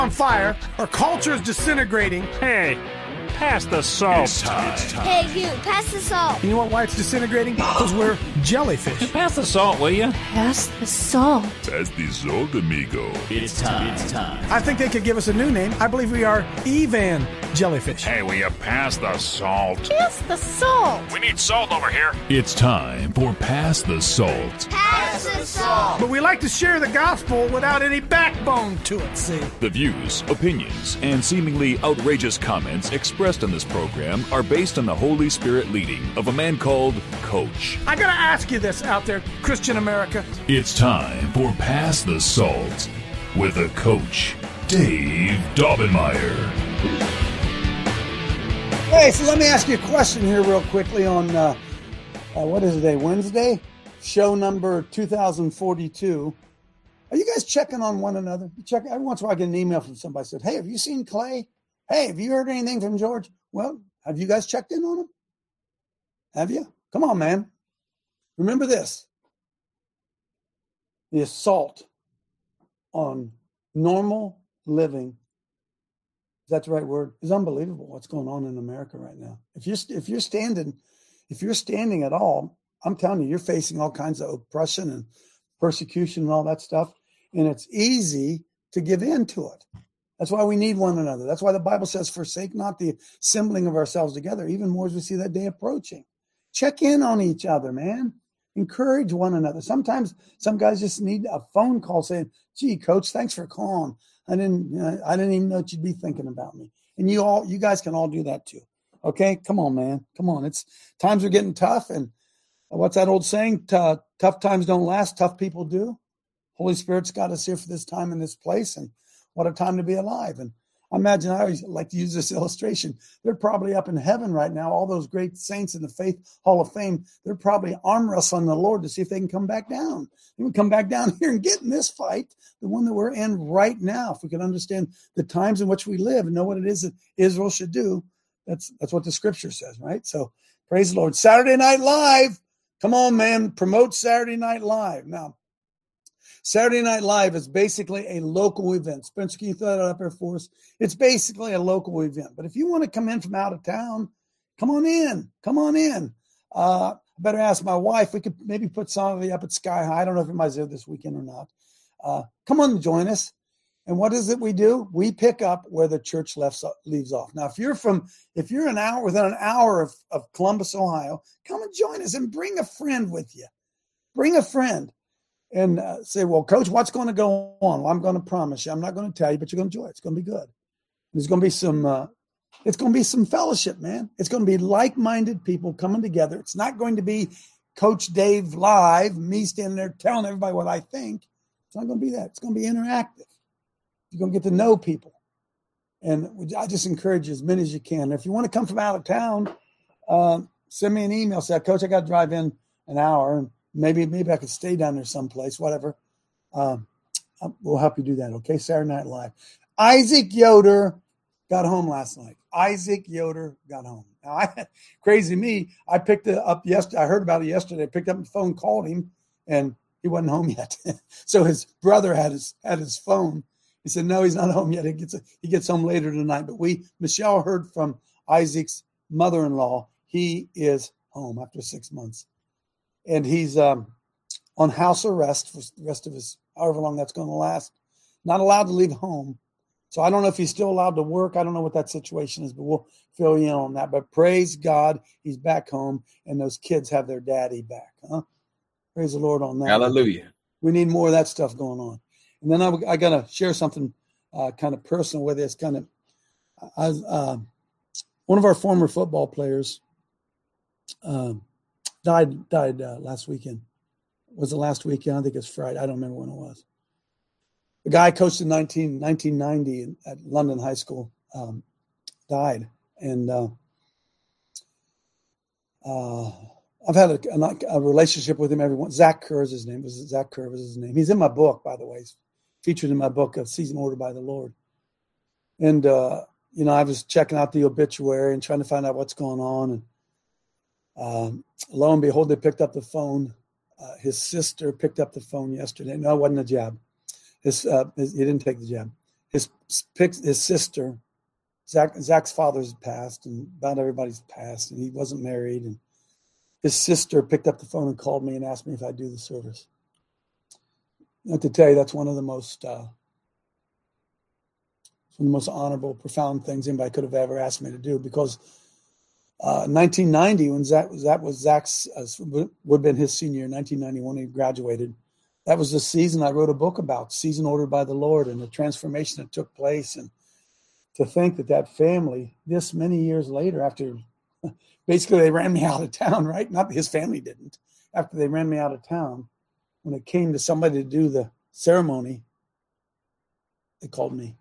on fire. Our culture is disintegrating. Hey, pass the salt. It's time. Hey, you, pass the salt. You know why it's disintegrating? Because we're jellyfish. Pass the salt, will you? Pass the salt. Pass the salt, amigo. It's time. I think they could give us a new name. I believe we are Evan jellyfish. Hey, will you pass the salt? Pass the salt. We need salt over here. It's time for Pass the Salt. Pass the salt. But we like to share the gospel without any backbone to it, see? The views, opinions, and seemingly outrageous comments expressed on this program are based on the Holy Spirit leading of a man called Coach. I gotta ask you this out there, Christian America. It's time for Pass the Salt with a coach, Dave Daubenmire. Hey, so let me ask you a question here real quickly on, what is today, Wednesday? Show number 2042. Are you guys checking on one another? Every once in a while I get an email from somebody that said, hey, have you seen Clay? Hey, have you heard anything from George? Well, have you guys checked in on him? Have you? Come on, man. Remember this. The assault on normal living, is that the right word? It's unbelievable what's going on in America right now. If you're standing at all, I'm telling you, you're facing all kinds of oppression and persecution and all that stuff. And it's easy to give in to it. That's why we need one another. That's why the Bible says, forsake not the assembling of ourselves together, even more as we see that day approaching. Check in on each other, man. Encourage one another. Sometimes some guys just need a phone call saying, gee, coach, thanks for calling. I didn't even know that you'd be thinking about me. And you guys can all do that too. Okay. Come on, man. Come on. It's times are getting tough. And what's that old saying? Tough times don't last. Tough people do. Holy Spirit's got us here for this time and this place. And what a time to be alive. And I imagine, I always like to use this illustration. They're probably up in heaven right now. All those great saints in the Faith Hall of Fame, they're probably arm wrestling the Lord to see if they can come back down. They can come back down here and get in this fight, the one that we're in right now. If we can understand the times in which we live and know what it is that Israel should do, that's what the scripture says, right? So praise the Lord. Saturday Night Live. Come on, man. Promote Saturday Night Live. Now, Saturday Night Live is basically a local event. Spencer, can you throw that up there for us? It's basically a local event. But if you want to come in from out of town, come on in. Come on in. I better ask my wife. We could maybe put somebody up at Sky High. I don't know if anybody's there this weekend or not. Come on and join us. And what is it we do? We pick up where the church leaves off. Now, if you're within an hour of Columbus, Ohio, come and join us and bring a friend with you. Bring a friend. And say, well, coach, what's going to go on? Well, I'm going to promise you. I'm not going to tell you, but you're going to enjoy it. It's going to be good. There's going to be some fellowship, man. It's going to be like-minded people coming together. It's not going to be Coach Dave live, me standing there telling everybody what I think. It's not going to be that. It's going to be interactive. You're going to get to know people. And I just encourage you as many as you can. If you want to come from out of town, send me an email. Say, Coach, I got to drive in an hour, and maybe I could stay down there someplace, whatever. We'll help you do that, okay? Saturday Night Live. Isaac Yoder got home last night. Isaac Yoder got home. Now, crazy me, I picked it up yesterday. I heard about it yesterday. I picked up the phone, called him, and he wasn't home yet. So his brother had his phone. He said, no, he's not home yet. He gets home later tonight. But Michelle heard from Isaac's mother-in-law. He is home after 6 months. And he's on house arrest for the rest of his, however long that's going to last. Not allowed to leave home. So I don't know if he's still allowed to work. I don't know what that situation is, but we'll fill you in on that. But praise God, he's back home, and those kids have their daddy back. Huh? Praise the Lord on that. Hallelujah. We need more of that stuff going on. And then I got to share something kind of personal with you. It's kind of one of our former football players died last weekend. Was it last weekend? I think it's Friday. I don't remember when it was. The guy I coached in 1990 at London High School died. And I've had a relationship with him everyone. Zach Kerr is his name. Zach Kerr was his name. He's in my book, by the way. He's featured in my book, A Season Ordered by the Lord. And, I was checking out the obituary and trying to find out what's going on. And lo and behold, they picked up the phone. His sister picked up the phone yesterday. No, it wasn't a jab. He didn't take the jab. his sister, Zach's father's passed, and about everybody's passed, and he wasn't married. And his sister picked up the phone and called me and asked me if I'd do the service. I have to tell you, that's one of the most honorable, profound things anybody could have ever asked me to do, because 1990, when Zach was Zach's, would have been his senior year, 1991, he graduated. That was the season I wrote a book about, Season Ordered by the Lord, and the transformation that took place. And to think that family, this many years later, after basically they ran me out of town, right? Not that his family didn't. After they ran me out of town, when it came to somebody to do the ceremony, they called me.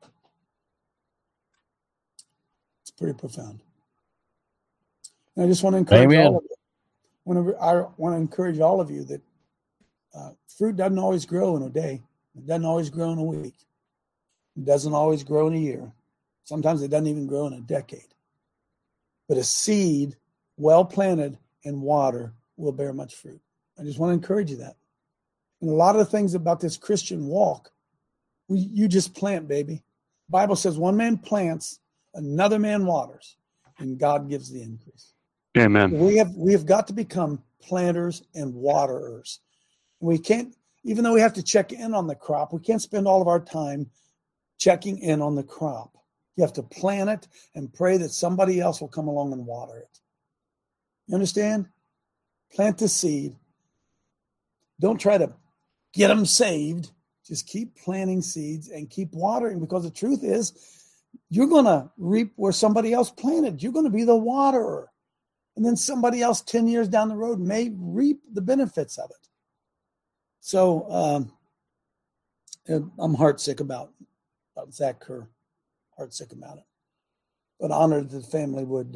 It's pretty profound. And I just want to encourage all of you. I want to encourage all of you that fruit doesn't always grow in a day. It doesn't always grow in a week. It doesn't always grow in a year. Sometimes it doesn't even grow in a decade. But a seed, well planted in water, will bear much fruit. I just want to encourage you that. And a lot of the things about this Christian walk, you just plant, baby. The Bible says one man plants, another man waters, and God gives the increase. Amen. We have got to become planters and waterers. We can't, even though we have to check in on the crop, we can't spend all of our time checking in on the crop. You have to plant it and pray that somebody else will come along and water it. You understand? Plant the seed. Don't try to get them saved. Just keep planting seeds and keep watering, because the truth is you're going to reap where somebody else planted. You're going to be the waterer. And then somebody else 10 years down the road may reap the benefits of it. So I'm heartsick about Zach Kerr. Heartsick about it. But honored that the family would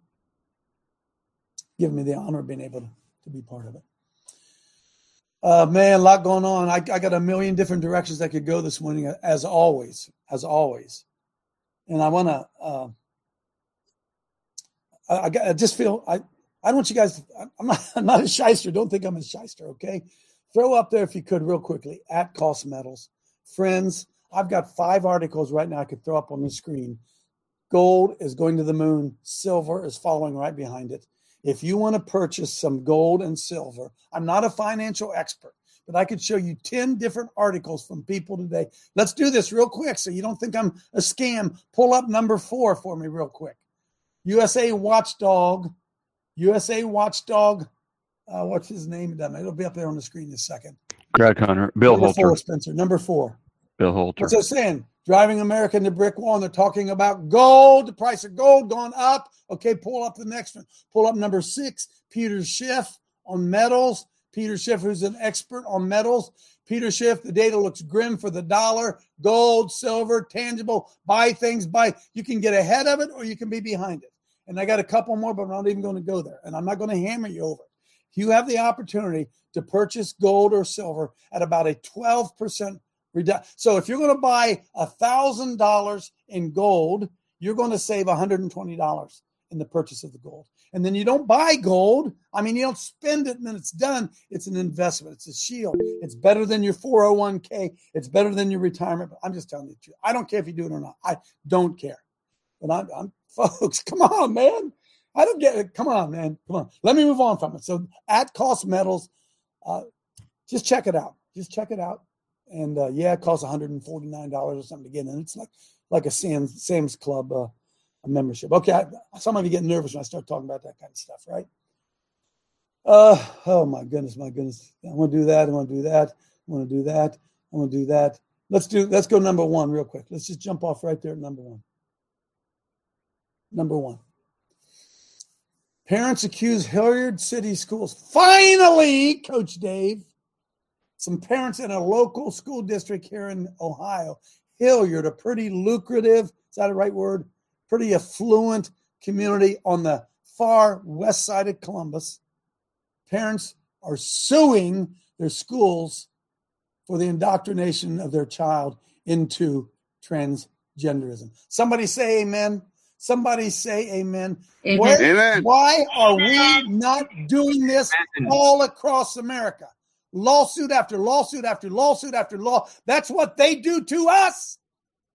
give me the honor of being able to be part of it. Man, a lot going on. I got a million different directions I could go this morning, as always. And I want to, I just feel, I don't want you guys, I'm not a shyster. Don't think I'm a shyster, okay? Throw up there, if you could, real quickly, at Cost Metals. Friends, I've got 5 articles right now I could throw up on the screen. Gold is going to the moon. Silver is following right behind it. If you want to purchase some gold and silver, I'm not a financial expert, but I could show you 10 different articles from people today. Let's do this real quick so you don't think I'm a scam. Pull up number 4 for me real quick. USA Watchdog. What's his name? It'll be up there on the screen in a second. Greg Hunter. Bill Holter. 4, Spencer. Number 4. Bill Holter. What's it saying? Driving America into brick wall, and they're talking about gold, the price of gold gone up. Okay, pull up the next one. Pull up number 6, Peter Schiff on metals. Peter Schiff, who's an expert on metals. Peter Schiff, the data looks grim for the dollar. Gold, silver, tangible, buy things, you can get ahead of it or you can be behind it. And I got a couple more, but I'm not even going to go there. And I'm not going to hammer you over it. You have the opportunity to purchase gold or silver at about a 12% reduction. So if you're going to buy $1,000 in gold, you're going to save $120 in the purchase of the gold. And then you don't buy gold. I mean, you don't spend it and then it's done. It's an investment. It's a shield. It's better than your 401k. It's better than your retirement. I'm just telling you the truth. I don't care if you do it or not. I don't care. But I'm folks, come on, man. I don't get it. Come on, man. Come on. Let me move on from it. So at Cost Metals, just check it out. And it costs $149 or something to get in. It's like a Sam's Club a membership. Okay, some of you get nervous when I start talking about that kind of stuff, right? Oh my goodness. I want to do that. Let's go number 1 real quick. Let's just jump off right there at number 1. Number 1. Parents accuse Hilliard City Schools. Finally, Coach Dave. Some parents in a local school district here in Ohio. Hilliard, a pretty lucrative, is that a right word? Pretty affluent community on the far west side of Columbus. Parents are suing their schools for the indoctrination of their child into transgenderism. Somebody say amen. Somebody say amen. Amen. Why are we not doing this all across America? Lawsuit after lawsuit after lawsuit after law. That's what they do to us.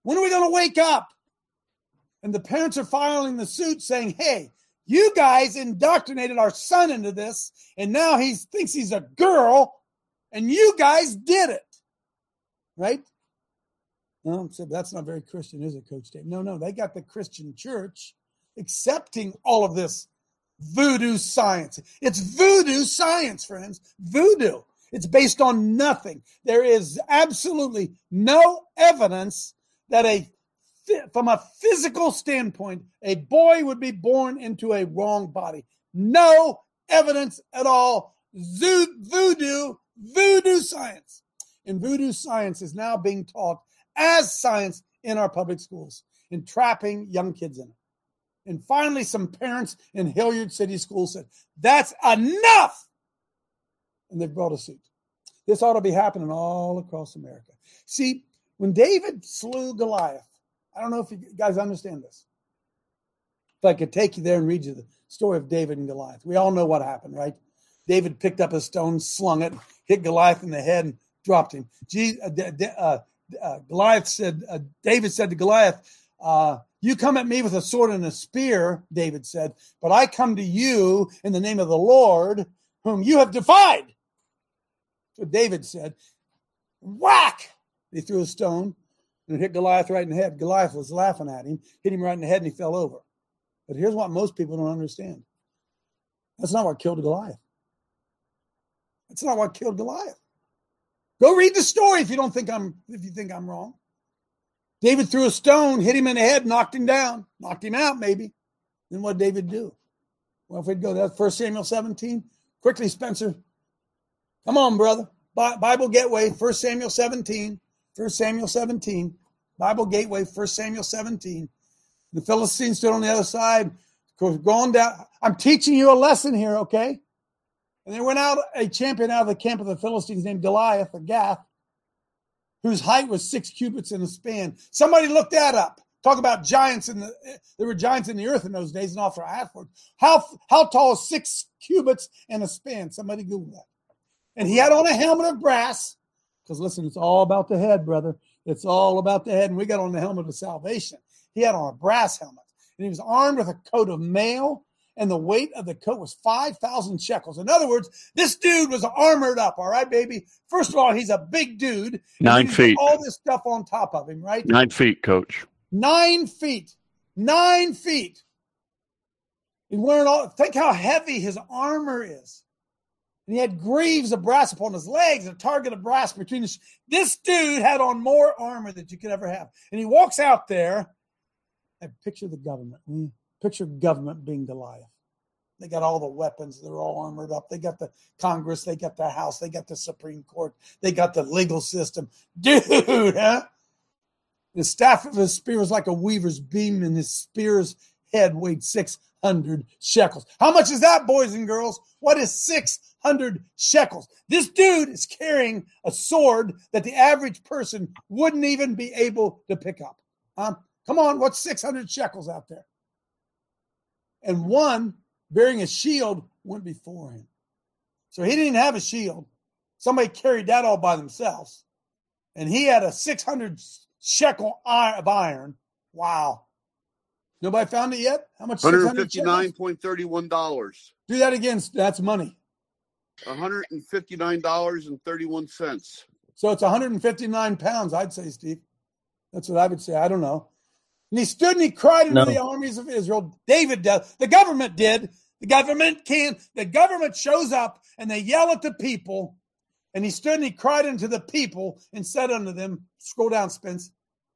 When are we going to wake up? And the parents are filing the suit saying, hey, you guys indoctrinated our son into this, and now he thinks he's a girl, and you guys did it. Right? No, so that's not very Christian, is it, Coach Dave? No, they got the Christian church accepting all of this voodoo science. It's voodoo science, friends. Voodoo. It's based on nothing. There is absolutely no evidence that from a physical standpoint, a boy would be born into a wrong body. No evidence at all. Voodoo science. And voodoo science is now being taught as science in our public schools, entrapping young kids in it. And finally, some parents in Hilliard City Schools said, that's enough. And they've brought a suit. This ought to be happening all across America. See, when David slew Goliath, I don't know if you guys understand this. If I could take you there and read you the story of David and Goliath. We all know what happened, right? David picked up a stone, slung it, hit Goliath in the head, and dropped him. David said to Goliath, you come at me with a sword and a spear, David said, but I come to you in the name of the Lord, whom you have defied. So David said, whack! He threw a stone and hit Goliath right in the head. Goliath was laughing at him, hit him right in the head, and he fell over. But here's what most people don't understand. That's not what killed Goliath. That's not what killed Goliath. Go read the story if you think I'm wrong. David threw a stone, hit him in the head, knocked him down, knocked him out maybe. Then what did David do? Well, if we'd go to 1 Samuel 17, quickly, Spencer. Come on, brother. Bible Gateway, 1 Samuel 17. 1 Samuel 17. Bible Gateway, 1 Samuel 17. The Philistines stood on the other side. Of course, going down. I'm teaching you a lesson here, okay? And there went out a champion out of the camp of the Philistines named Goliath of Gath, whose height was 6 cubits in a span. Somebody looked that up. Talk about giants there were giants in the earth in those days and also afterwards. How tall is 6 cubits in a span? Somebody Google that. And he had on a helmet of brass. Because listen, it's all about the head, brother. It's all about the head. And we got on the helmet of salvation. He had on a brass helmet. And he was armed with a coat of mail. And the weight of the coat was 5,000 shekels. In other words, this dude was armored up. All right, baby. First of all, he's a big dude. 9 feet. All this stuff on top of him, right? 9 feet, Coach. 9 feet. 9 feet. He's wearing think how heavy his armor is. And he had greaves of brass upon his legs, a target of brass between his. This dude had on more armor than you could ever have. And he walks out there and picture the government. Picture government being Goliath. They got all the weapons. They're all armored up. They got the Congress. They got the House. They got the Supreme Court. They got the legal system. Dude, huh? The staff of his spear was like a weaver's beam, and his spear's head weighed 600 shekels. How much is that, boys and girls? What is 600 shekels? This dude is carrying a sword that the average person wouldn't even be able to pick up. Come on, what's 600 shekels out there? And one bearing a shield went before him. So he didn't have a shield. Somebody carried that all by themselves. And he had a 600 shekel of iron. Wow. Nobody found it yet? How much? $159.31. Do that again. That's money. $159.31. So it's 159 pounds, I'd say, Steve. That's what I would say. I don't know. And he stood and he cried into the armies of Israel. David does. The government did. The government can. The government shows up and they yell at the people. And he stood and he cried unto the people and said unto them, scroll down, Spence.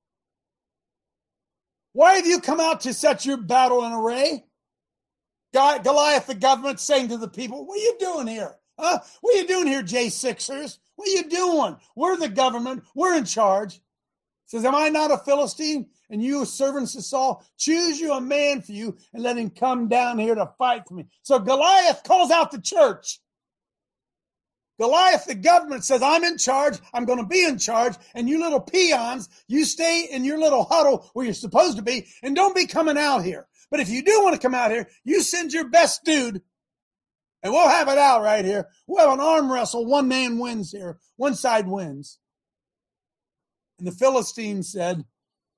Why have you come out to set your battle in array? Goliath, the government, saying to the people, what are you doing here? Huh? What are you doing here, J6ers? What are you doing? We're the government. We're in charge. He says, am I not a Philistine? And you servants of Saul, choose you a man for you and let him come down here to fight for me. So Goliath calls out the church. Goliath, the government, says, I'm in charge. I'm going to be in charge. And you little peons, you stay in your little huddle where you're supposed to be and don't be coming out here. But if you do want to come out here, you send your best dude and we'll have it out right here. We'll have an arm wrestle. One man wins here. One side wins. And the Philistines said,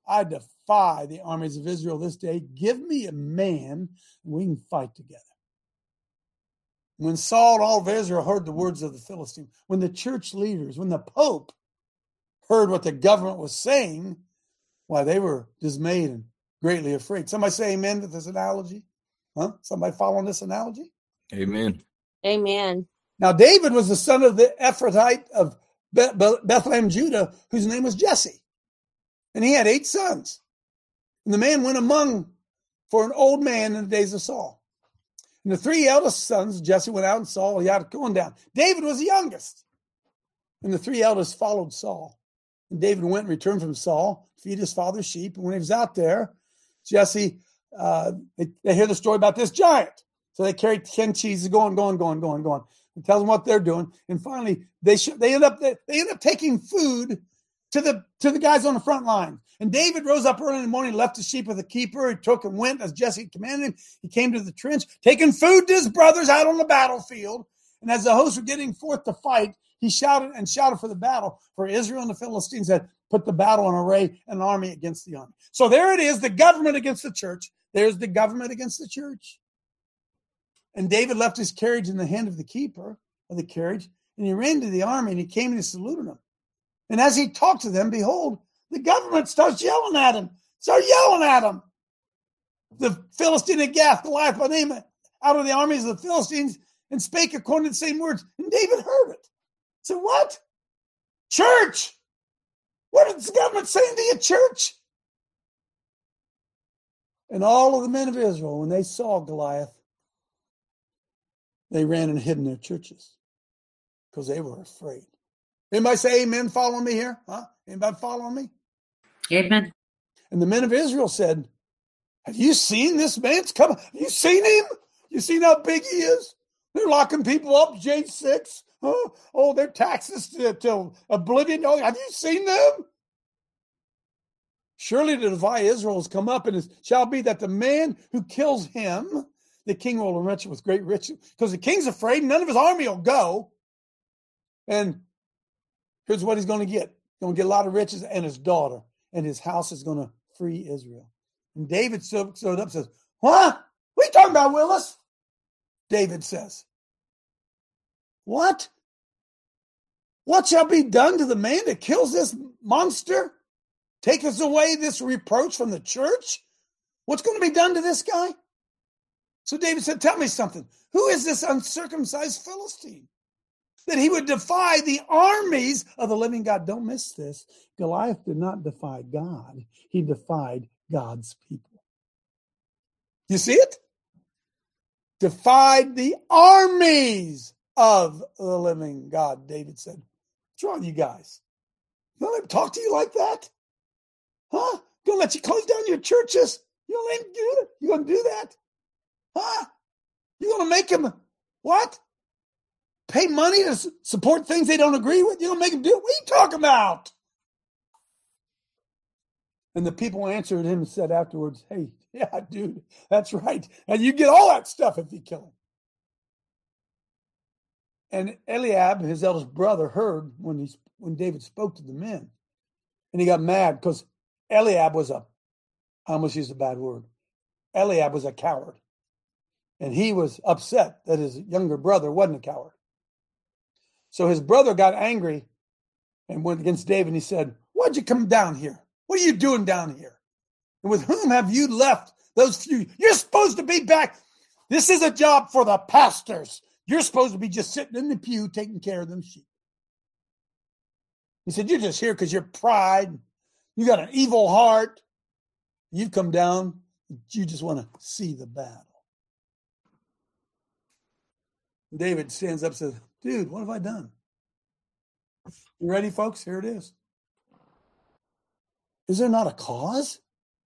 I defy the armies of Israel this day. Give me a man, and we can fight together. When Saul and all of Israel heard the words of the Philistine, when the church leaders, when the Pope heard what the government was saying, why, they were dismayed and greatly afraid. Somebody say amen to this analogy? Huh? Somebody following this analogy? Amen. Amen. Now, David was the son of the Ephrathite of Bethlehem, Judah, whose name was Jesse. And he had 8 sons. And the man went among for an old man in the days of Saul. And the 3 eldest sons, Jesse went out and Saul, he had going down. David was the youngest. And the 3 eldest followed Saul. And David went and returned from Saul to feed his father's sheep. And when he was out there, Jesse, they hear the story about this giant. So they carry 10 cheeses going. It tells them what they're doing. And finally, they end up taking food to the guys on the front line. And David rose up early in the morning, left the sheep with the keeper. He took and went as Jesse commanded him. He came to the trench, taking food to his brothers out on the battlefield. And as the hosts were getting forth to fight, he shouted for the battle. For Israel and the Philistines had put the battle in array, an army against the army. So there it is, the government against the church. There's the government against the church. And David left his carriage in the hand of the keeper of the carriage, and he ran to the army, and he came and he saluted them. And as he talked to them, behold, the government starts yelling at him. The Philistine of Gath, Goliath by name, out of the armies of the Philistines, and spake according to the same words. And David heard it. So what? Church! What is the government saying to you, church? And all of the men of Israel, when they saw Goliath, they ran and hid in their churches because they were afraid. Anybody say amen following me here? Huh? Anybody following me? Amen. And the men of Israel said, have you seen this man's coming? Have you seen him? You seen how big he is? They're locking people up, J6. Huh? Oh, their taxes till oblivion. Oh, have you seen them? Surely to defy Israel has come up, and it shall be that the man who kills him, the king will enrich him with great riches. Because the king's afraid, none of his army will go. And here's what he's going to get. He's going to get a lot of riches and his daughter. And his house is going to free Israel. And David stood up and says, what? What are you talking about, Willis? David says, what? What shall be done to the man that kills this monster? Take us away this reproach from the church? What's going to be done to this guy? So David said, tell me something. Who is this uncircumcised Philistine that he would defy the armies of the living God? Don't miss this. Goliath did not defy God. He defied God's people. You see it? Defied the armies of the living God, David said. What's wrong with you guys? You don't let him talk to you like that? Huh? Gonna let you close down your churches? You don't let him do it? You gonna do that? Huh? You gonna make him what? Pay money to support things they don't agree with? You gonna make him do it? What are you talking about? And the people answered him and said afterwards, hey, yeah, dude, that's right. And you get all that stuff if you kill him. And Eliab, his eldest brother, heard when David spoke to the men. And he got mad because Eliab was I almost used a bad word. Eliab was a coward. And he was upset that his younger brother wasn't a coward. So his brother got angry and went against David. And he said, why'd you come down here? What are you doing down here? And with whom have you left those few? You're supposed to be back. This is a job for the pastors. You're supposed to be just sitting in the pew taking care of them sheep. He said, you're just here because you're pride. You got an evil heart. You've come down. You just want to see the battle. David stands up and says, dude, what have I done? You ready, folks? Here it is. Is there not a cause?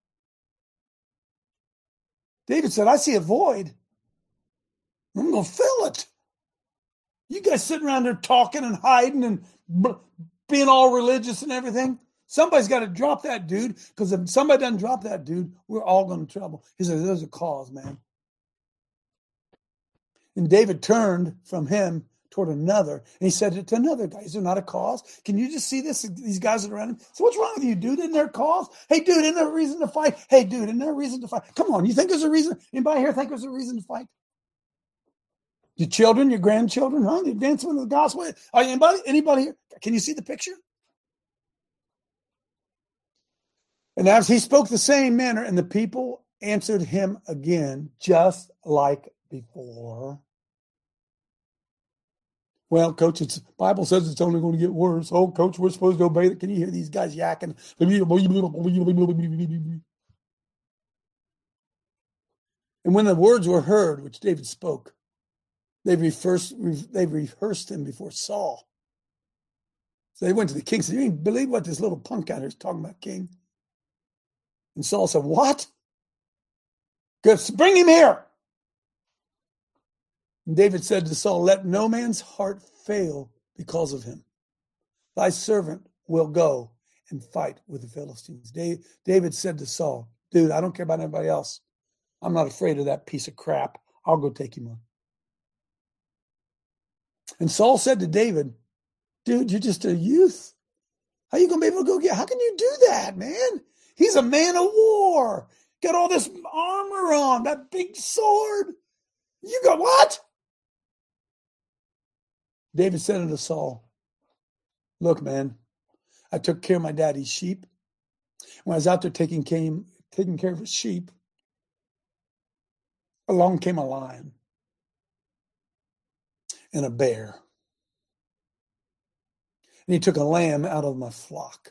David said, I see a void. I'm going to fill it. You guys sitting around there talking and hiding and being all religious and everything. Somebody's got to drop that dude, because if somebody doesn't drop that dude, we're all going to trouble. He said, there's a cause, man. And David turned from him toward another. And he said it to another guy. Is there not a cause? Can you just see this? These guys that are around him. So what's wrong with you, dude? Isn't there a cause? Hey, dude, isn't there a reason to fight? Hey, dude, isn't there a reason to fight? Come on, you think there's a reason? Anybody here think there's a reason to fight? Your children, your grandchildren, huh? The advancement of the gospel. Are you anybody here? Can you see the picture? And as he spoke the same manner, and the people answered him again, just like before. Well, coach, the Bible says it's only going to get worse. Oh, coach, we're supposed to obey it. Can you hear these guys yakking? And when the words were heard, which David spoke, they rehearsed him before Saul. So they went to the king and said, you ain't believe what this little punk out here is talking about, king. And Saul said, what? Good, bring him here. And David said to Saul, let no man's heart fail because of him. Thy servant will go and fight with the Philistines. David said to Saul, dude, I don't care about anybody else. I'm not afraid of that piece of crap. I'll go take him on. And Saul said to David, dude, you're just a youth. How are you going to be able to go get? How can you do that, man? He's a man of war. Got all this armor on, that big sword. You got what? David said unto Saul, look, man, I took care of my daddy's sheep. When I was out there taking care of his sheep, along came a lion and a bear. And he took a lamb out of my flock.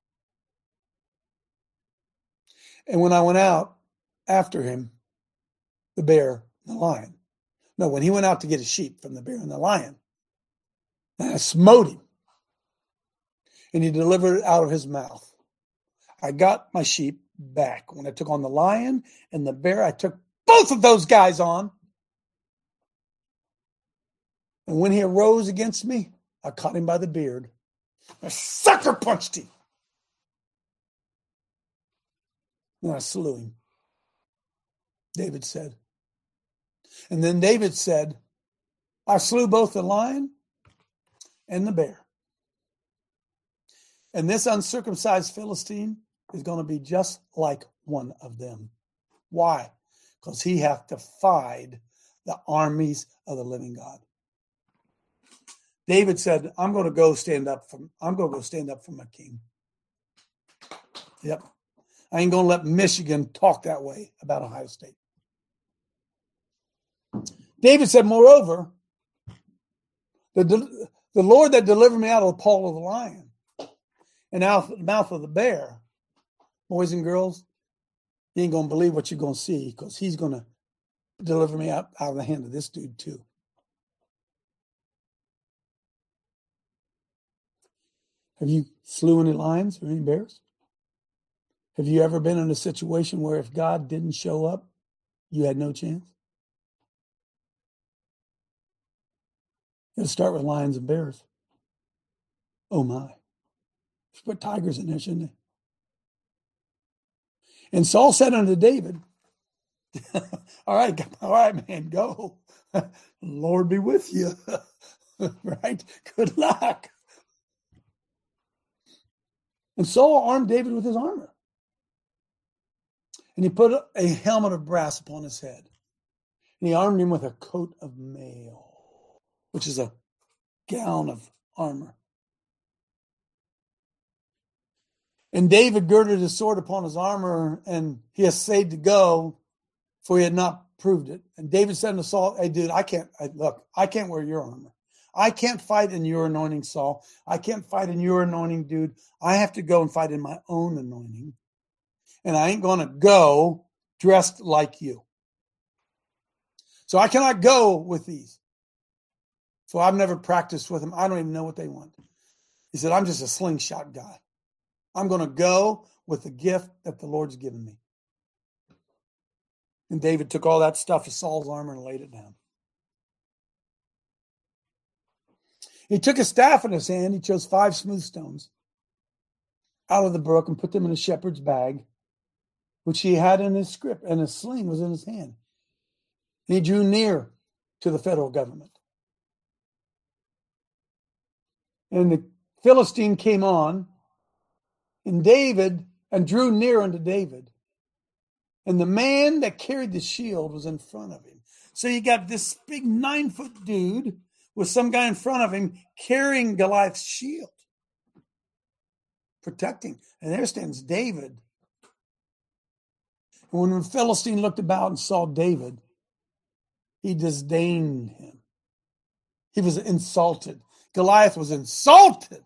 And when I went out after him, the bear, the lion. No, when he went out to get his sheep from the bear and the lion, and I smote him. And he delivered it out of his mouth. I got my sheep back. When I took on the lion and the bear, I took both of those guys on. And when he arose against me, I caught him by the beard. I sucker punched him. And I slew him. David said. And then David said, I slew both the lion and the bear. And this uncircumcised Philistine is going to be just like one of them. Why? Because he hath defied the armies of the living God. David said, I'm going to go stand up for my king. Yep. I ain't going to let Michigan talk that way about Ohio State. David said, moreover, the Lord that delivered me out of the paw of the lion and out of the mouth of the bear, boys and girls, you ain't going to believe what you're going to see, because he's going to deliver me out of the hand of this dude too. Have you slew any lions or any bears? Have you ever been in a situation where if God didn't show up, you had no chance? You got to start with lions and bears. Oh my. Should put tigers in there, shouldn't they? And Saul said unto David, all right, man, go. Lord be with you. Right? Good luck. And Saul armed David with his armor. And he put a helmet of brass upon his head. And he armed him with a coat of mail, which is a gown of armor. And David girded his sword upon his armor, and he essayed to go, for he had not proved it. And David said to Saul, hey, dude, I can't wear your armor. I can't fight in your anointing, Saul. I can't fight in your anointing, dude. I have to go and fight in my own anointing. And I ain't going to go dressed like you. So I cannot go with these. So I've never practiced with them. I don't even know what they want. He said, I'm just a slingshot guy. I'm going to go with the gift that the Lord's given me. And David took all that stuff of Saul's armor and laid it down. He took a staff in his hand. He chose 5 smooth stones out of the brook and put them in a shepherd's bag, which he had in his scrip, and a sling was in his hand. And he drew near to the federal government. And the Philistine came on, and drew near unto David. And the man that carried the shield was in front of him. So you got this big 9-foot dude with some guy in front of him carrying Goliath's shield, protecting. And there stands David. And when the Philistine looked about and saw David, he disdained him. He was insulted. Goliath was insulted.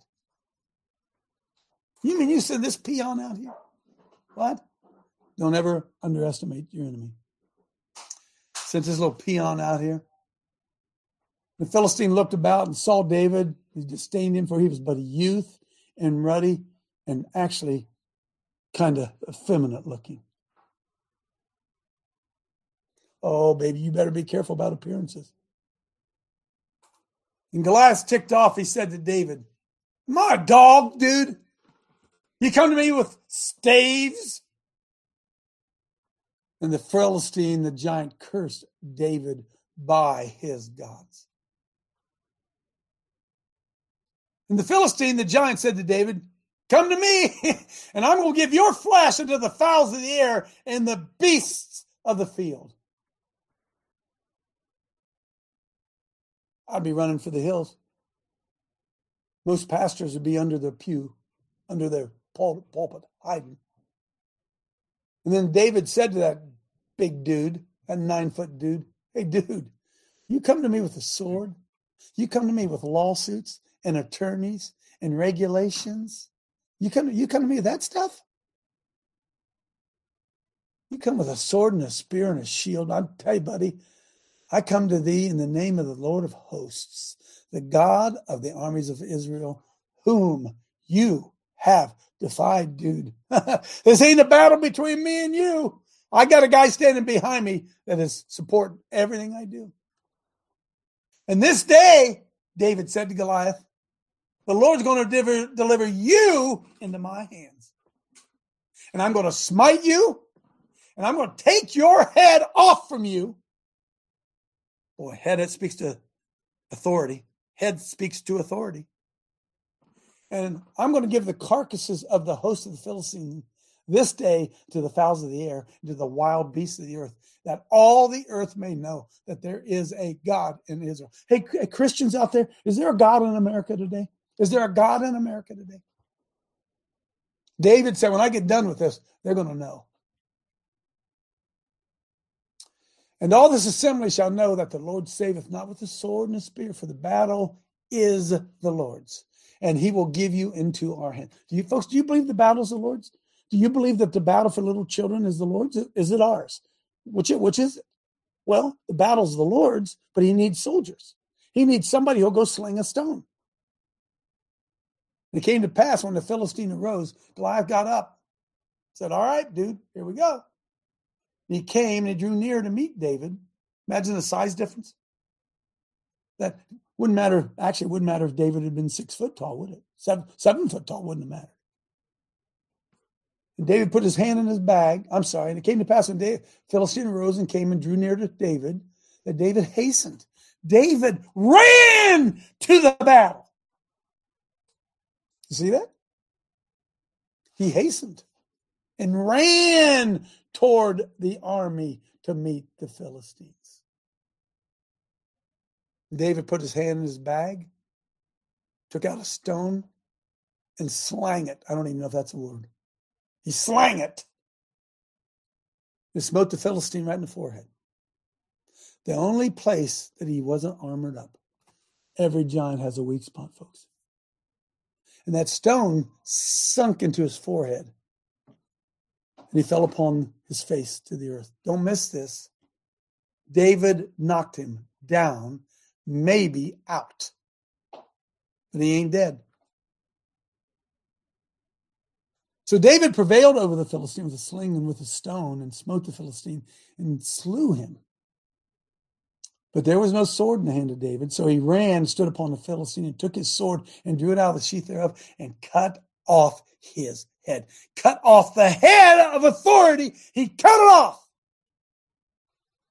You mean you send this peon out here? What? Don't ever underestimate your enemy. Sent this little peon out here. The Philistine looked about and saw David. He disdained him, for he was but a youth and ruddy and actually kind of effeminate looking. Oh, baby, you better be careful about appearances. And Goliath ticked off. He said to David, "Am I a dog, dude? You come to me with staves?" And the Philistine, the giant, cursed David by his gods. And the Philistine, the giant, said to David, "Come to me, and I'm going to give your flesh unto the fowls of the air and the beasts of the field." I'd be running for the hills. Most pastors would be under their pew, under their pulpit, hiding. And then David said to that big dude, that 9-foot dude, "Hey, dude, you come to me with a sword? You come to me with lawsuits and attorneys and regulations? You come to me with that stuff? You come with a sword and a spear and a shield. I'll tell you, buddy, I come to thee in the name of the Lord of hosts, the God of the armies of Israel, whom you have defied, dude. This ain't a battle between me and you. I got a guy standing behind me that is supporting everything I do. And this day," David said to Goliath, "the Lord's going to deliver you into my hands. And I'm going to smite you, and I'm going to take your head off from you." Boy, head, it speaks to authority. Head speaks to authority. "And I'm going to give the carcasses of the host of the Philistines this day to the fowls of the air, and to the wild beasts of the earth, that all the earth may know that there is a God in Israel." Hey, Christians out there, is there a God in America today? Is there a God in America today? David said, when I get done with this, they're going to know. "And all this assembly shall know that the Lord saveth not with the sword and the spear, for the battle is the Lord's, and he will give you into our hand." Do you believe the battle is the Lord's? Do you believe that the battle for little children is the Lord's? Is it ours? Which is it? Well, the battle's the Lord's, but he needs soldiers. He needs somebody who'll go sling a stone. It came to pass when the Philistine arose, Goliath got up, said, "All right, dude, here we go." And he came and he drew near to meet David. Imagine the size difference. That wouldn't matter. Actually, it wouldn't matter if David had been 6 foot tall, would it? 7 foot tall wouldn't have mattered. And David put his hand in his bag. And it came to pass when the Philistine arose and came and drew near to David, that David hastened. David ran to the battle. You see that? He hastened and ran toward the army to meet the Philistines. David put his hand in his bag, took out a stone, and slang it. I don't even know if that's a word. He slang it. He smote the Philistine right in the forehead. The only place that he wasn't armored up. Every giant has a weak spot, folks. And that stone sunk into his forehead. And he fell upon his face to the earth. Don't miss this. David knocked him down, maybe out. But he ain't dead. So David prevailed over the Philistine with a sling and with a stone, and smote the Philistine and slew him. But there was no sword in the hand of David. So he ran, stood upon the Philistine, and took his sword and drew it out of the sheath thereof and cut off his head. Cut off the head of authority. He cut it off.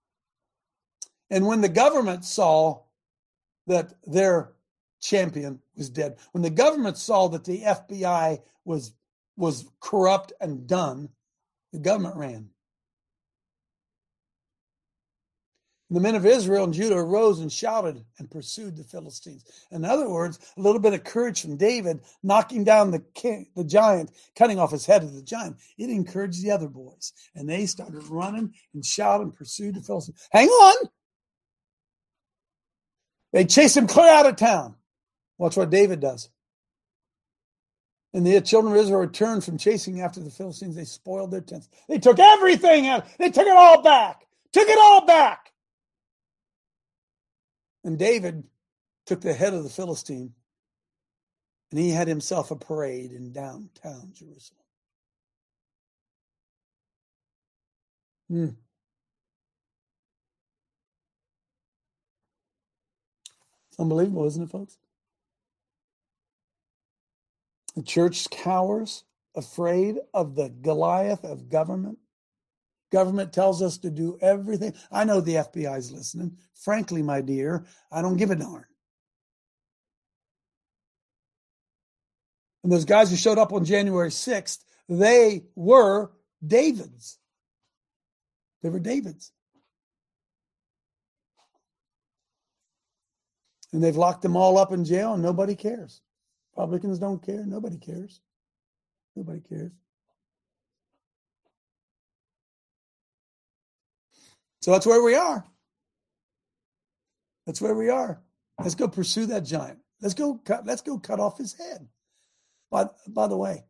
And when the government saw that their champion was dead. When the government saw that the FBI was corrupt and done, the government ran. The men of Israel and Judah arose and shouted and pursued the Philistines. In other words, a little bit of courage from David, knocking down the giant, cutting off his head of the giant. It encouraged the other boys. And they started running and shouting and pursued the Philistines. Hang on! They chased him clear out of town. Watch what David does. And the children of Israel returned from chasing after the Philistines. They spoiled their tents. They took everything out. They took it all back. Took it all back. And David took the head of the Philistine, and he had himself a parade in downtown Jerusalem. It's unbelievable, isn't it, folks? The church cowers, afraid of the Goliath of government. Government tells us to do everything. I know the FBI is listening. Frankly, my dear, I don't give a darn. And those guys who showed up on January 6th, they were Davids. They were Davids. And they've locked them all up in jail and nobody cares. Republicans don't care. Nobody cares. Nobody cares. So that's where we are. That's where we are. Let's go pursue that giant. Let's go cut off his head. By the way,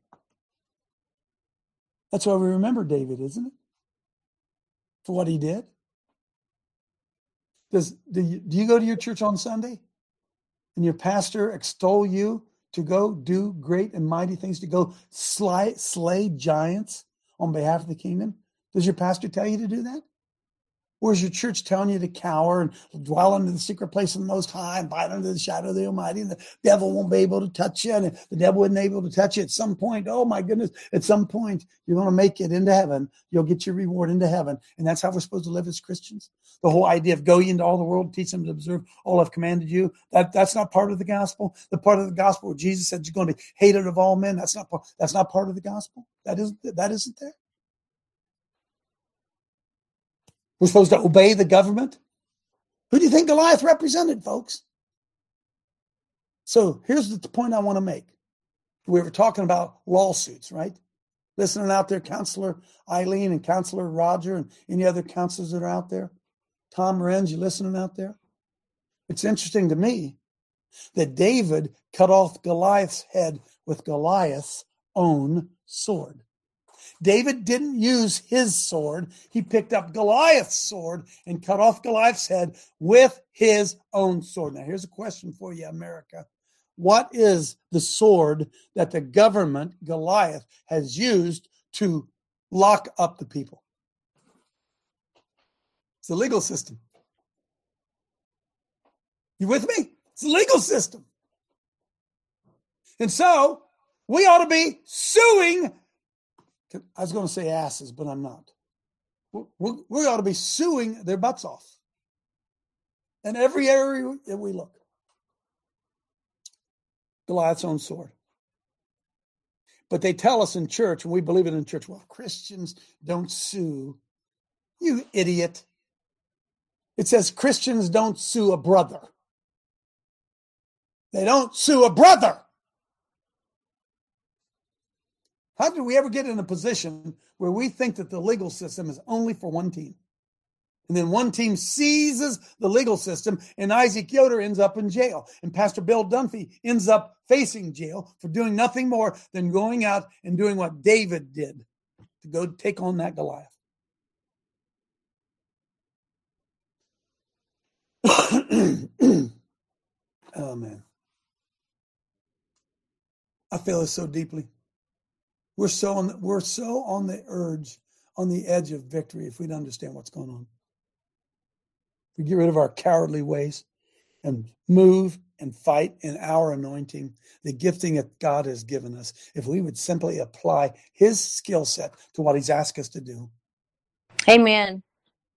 that's why we remember David, isn't it? For what he did. Do you go to your church on Sunday and your pastor extol you to go do great and mighty things, to go slay giants on behalf of the kingdom? Does your pastor tell you to do that? Or is your church telling you to cower and dwell under the secret place of the Most High and bide under the shadow of the Almighty, and the devil won't be able to touch you, and if the devil isn't able to touch you at some point, oh my goodness, at some point you're going to make it into heaven. You'll get your reward into heaven. And that's how we're supposed to live as Christians. The whole idea of go ye into all the world, teach them to observe all I've commanded you, that's not part of the gospel. The part of the gospel where Jesus said you're going to be hated of all men, that's not part of the gospel. That isn't there. We're supposed to obey the government. Who do you think Goliath represented, folks? So here's the point I want to make. We were talking about lawsuits, right? Listening out there, Counselor Eileen and Counselor Roger and any other counselors that are out there. Tom Renz, you listening out there? It's interesting to me that David cut off Goliath's head with Goliath's own sword. David didn't use his sword. He picked up Goliath's sword and cut off Goliath's head with his own sword. Now, here's a question for you, America. What is the sword that the government, Goliath, has used to lock up the people? It's the legal system. You with me? It's the legal system. And so we ought to be suing. I was going to say asses, but I'm not. We ought to be suing their butts off in every area that we look. Goliath's own sword. But they tell us in church, and we believe it in church, well, Christians don't sue. You idiot. It says Christians don't sue a brother. They don't sue a brother. How did we ever get in a position where we think that the legal system is only for one team? And then one team seizes the legal system, and Isaac Yoder ends up in jail. And Pastor Bill Dunphy ends up facing jail for doing nothing more than going out and doing what David did, to go take on that Goliath. Oh, man. I feel it so deeply. We're so on the edge of victory if we don't understand what's going on. We get rid of our cowardly ways and move and fight in our anointing, the gifting that God has given us, if we would simply apply his skill set to what he's asked us to do. Amen.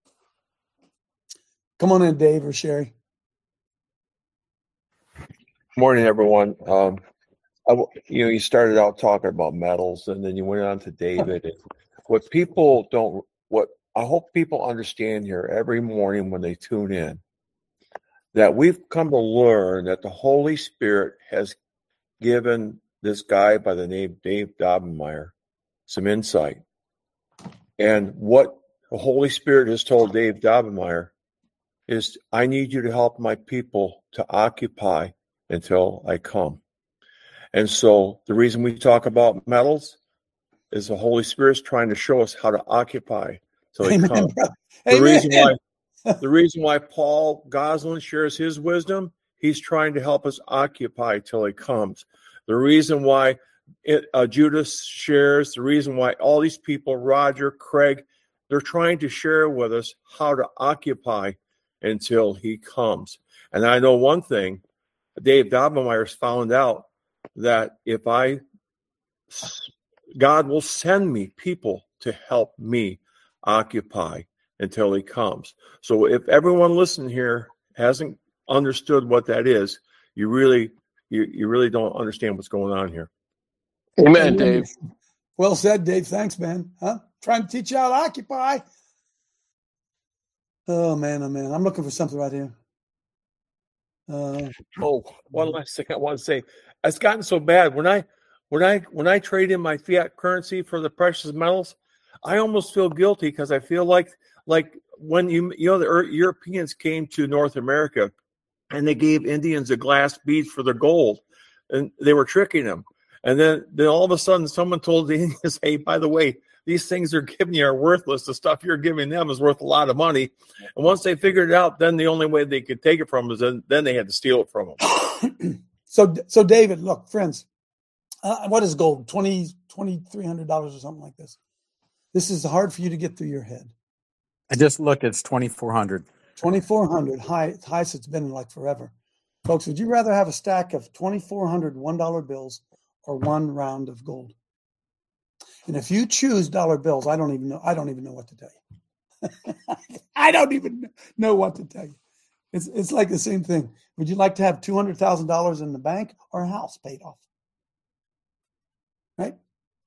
Come on in, Dave or Sherry. Morning, everyone. You started out talking about metals, and then you went on to David. And what I hope people understand here every morning when they tune in, that we've come to learn that the Holy Spirit has given this guy by the name Dave Daubenmire some insight. And what the Holy Spirit has told Dave Daubenmire is, I need you to help my people to occupy until I come. And so the reason we talk about metals is the Holy Spirit's trying to show us how to occupy till he comes. The reason why Paul Goslin shares his wisdom, he's trying to help us occupy till he comes. The reason why Judas shares, the reason why all these people, Roger, Craig, they're trying to share with us how to occupy until he comes. And I know one thing, Dave Daubenmire's found out that God will send me people to help me occupy until he comes. So if everyone listening here hasn't understood what that is, you really don't understand what's going on here. Amen, Dave. Well said, Dave. Thanks, man. Trying to teach you how to occupy. Oh man. I'm looking for something right here. One last thing I want to say. It's gotten so bad. When I trade in my fiat currency for the precious metals, I almost feel guilty because I feel like when the Europeans came to North America and they gave Indians a glass bead for their gold, and they were tricking them. And then all of a sudden, someone told the Indians, "Hey, by the way, these things they're giving you are worthless. The stuff you're giving them is worth a lot of money." And once they figured it out, then the only way they could take it from them is then they had to steal it from them. So David, look, friends, what is gold? $2,300 or something like this. This is hard for you to get through your head. I just looked. It's 2,400. 2,400, highest it's been in like forever. Folks, would you rather have a stack of 2,400 $1 bills or one round of gold? And if you choose dollar bills, I don't even know what to tell you. I don't even know what to tell you. It's like the same thing. Would you like to have $200,000 in the bank or a house paid off? Right?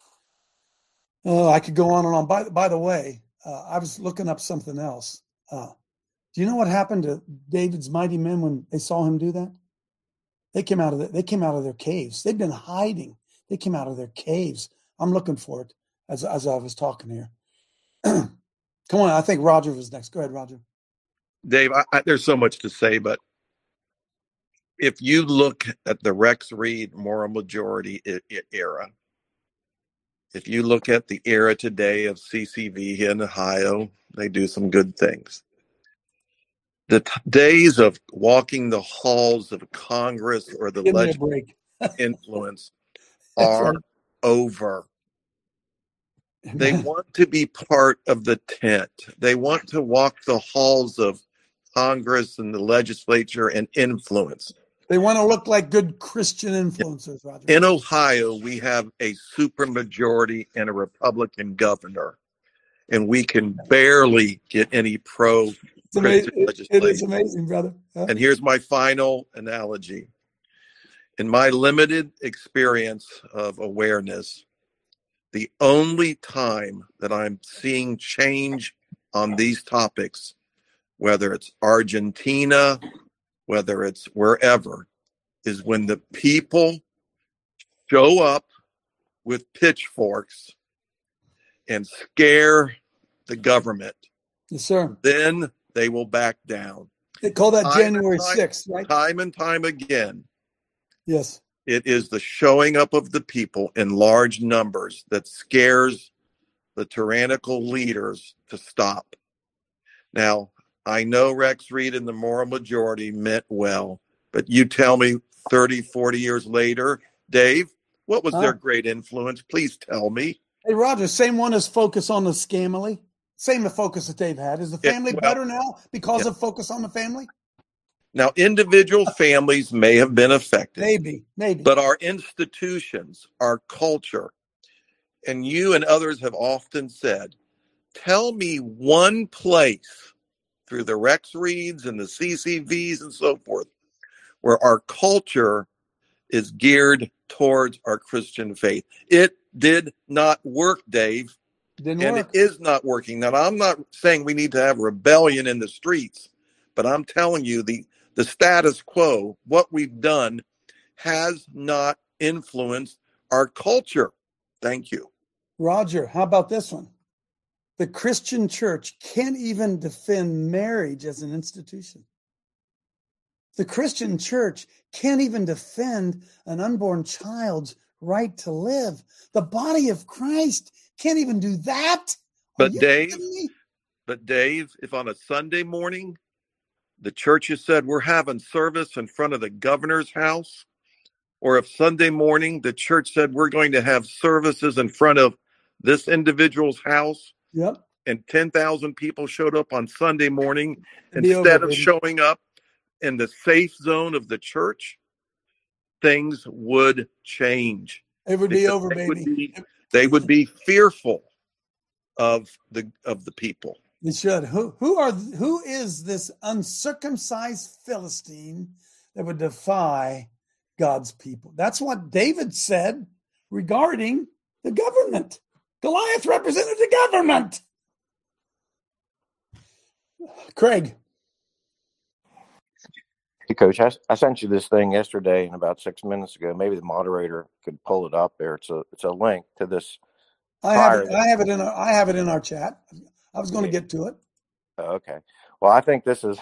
I could go on and on. By the way, I was looking up something else. Do you know what happened to David's mighty men when they saw him do that? They came out of their caves. They'd been hiding. They came out of their caves. I'm looking for it as I was talking here. Come on, I think Roger was next. Go ahead, Roger. Dave, there's so much to say, but if you look at the Rex Reed moral majority era, if you look at the era today of CCV here in Ohio, they do some good things. The days of walking the halls of Congress or the legislative influence are over. They want to be part of the tent. They want to walk the halls of Congress and the legislature and influence. They want to look like good Christian influencers, Roger. In Ohio, we have a supermajority and a Republican governor, and we can barely get any pro-Christian legislation. It is amazing, brother. Huh? And here's my final analogy. In my limited experience of awareness, the only time that I'm seeing change on these topics, whether it's Argentina, whether it's wherever, is when the people show up with pitchforks and scare the government. Yes, sir. Then they will back down. They call that January 6th, right? Time and time again. Yes. It is the showing up of the people in large numbers that scares the tyrannical leaders to stop. Now, I know Rex Reed and the moral majority meant well, but you tell me 30, 40 years later, Dave, what was their great influence? Please tell me. Hey, Roger, same one as Focus on the Scamily. Same the focus that they've had. Is the family better now because of Focus on the Family? Now, individual families may have been affected. Maybe. But our institutions, our culture, and you and others have often said, tell me one place through the Rex Reeds and the CCVs and so forth, where our culture is geared towards our Christian faith. It did not work, Dave. Didn't and work. It is not working. Now, I'm not saying we need to have rebellion in the streets, but I'm telling you the status quo, what we've done, has not influenced our culture. Thank you. Roger, how about this one? The Christian church can't even defend marriage as an institution. The Christian church can't even defend an unborn child's right to live. The body of Christ can't even do that. But Dave, if on a Sunday morning, the church has said we're having service in front of the governor's house, or if Sunday morning the church said we're going to have services in front of this individual's house, yep, and 10,000 people showed up on Sunday morning instead of showing up in the safe zone of the church, things would change. It would be over, baby. They would be fearful of the people. It should. Who is this uncircumcised Philistine that would defy God's people? That's what David said regarding the government. Goliath represented the government. Craig. Hey, Coach, I sent you this thing yesterday and about 6 minutes ago. Maybe the moderator could pull it up there. It's a link to this. I have it in our chat. I was going to get to it. Okay. Well, I think this is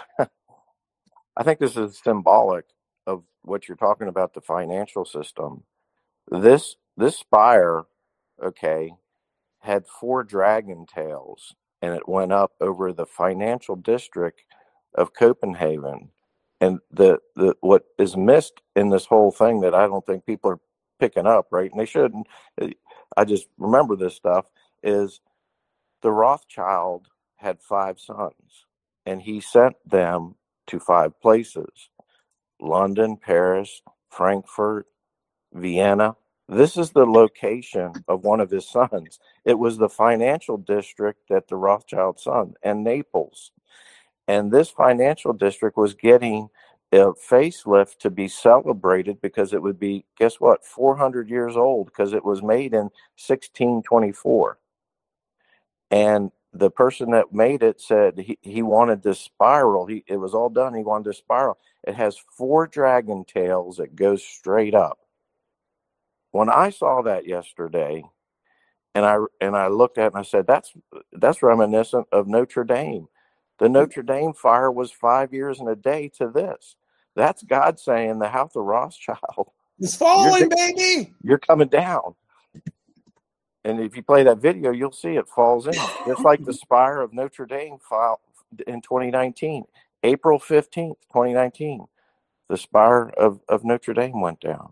symbolic of what you're talking about, the financial system. This spire, okay, had 4 dragon tails, and it went up over the financial district of Copenhagen. And the what is missed in this whole thing that I don't think people are picking up, right? And they shouldn't. I just remember this stuff is the Rothschild had 5 sons, and he sent them to 5 places: London, Paris, Frankfurt, Vienna. This is the location of one of his sons. It was the financial district that the Rothschild son, and Naples. And this financial district was getting a facelift to be celebrated because it would be, guess what, 400 years old, because it was made in 1624. And the person that made it said he wanted this spiral. It was all done. He wanted this spiral. It has 4 dragon tails that goes straight up. When I saw that yesterday, and I looked at it and I said, that's reminiscent of Notre Dame. The Notre Dame fire was 5 years and a day to this. That's God saying the house of Rothschild is falling, baby. You're coming down. And if you play that video, you'll see it falls in. Just like the spire of Notre Dame fell in 2019, April 15th, 2019. The spire of Notre Dame went down.